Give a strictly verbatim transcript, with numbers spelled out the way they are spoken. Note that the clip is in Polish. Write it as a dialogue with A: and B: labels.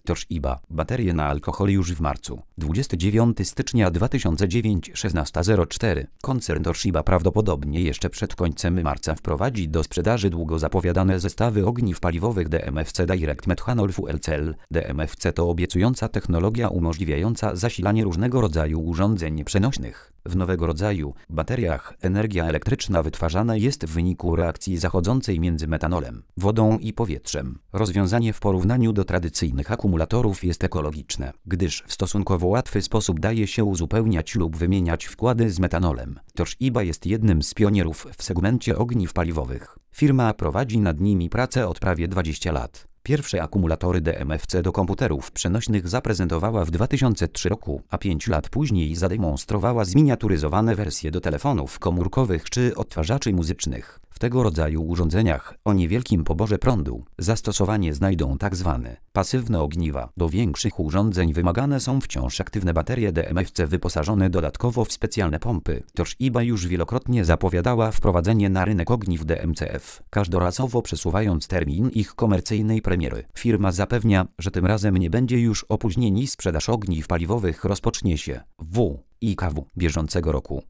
A: Toshiba. Baterie na alkohol już w marcu. dwudziestego dziewiątego stycznia dwa tysiące dziewiątego, szesnasta zero cztery. Koncern Toshiba prawdopodobnie jeszcze przed końcem marca wprowadzi do sprzedaży długo zapowiadane zestawy ogniw paliwowych D M F C Direct Methanol Fuel Cell. D M F C to obiecująca technologia umożliwiająca zasilanie różnego rodzaju urządzeń przenośnych. W nowego rodzaju bateriach energia elektryczna wytwarzana jest w wyniku reakcji zachodzącej między metanolem, wodą i powietrzem. Rozwiązanie w porównaniu do tradycyjnych akumulatorów jest ekologiczne, gdyż w stosunkowo łatwy sposób daje się uzupełniać lub wymieniać wkłady z metanolem. Toshiba jest jednym z pionierów w segmencie ogniw paliwowych. Firma prowadzi nad nimi pracę od prawie dwudziestu lat. Pierwsze akumulatory D M F C do komputerów przenośnych zaprezentowała w dwa tysiące trzecim roku, a pięć lat później zademonstrowała zminiaturyzowane wersje do telefonów komórkowych czy odtwarzaczy muzycznych. W tego rodzaju urządzeniach o niewielkim poborze prądu zastosowanie znajdą tzw. pasywne ogniwa. Do większych urządzeń wymagane są wciąż aktywne baterie D M F C wyposażone dodatkowo w specjalne pompy. Toshiba już wielokrotnie zapowiadała wprowadzenie na rynek ogniw D M C F, każdorazowo przesuwając termin ich komercyjnej premiery. Firma zapewnia, że tym razem nie będzie już opóźnień i sprzedaż ogniw paliwowych rozpocznie się w I K W bieżącego roku.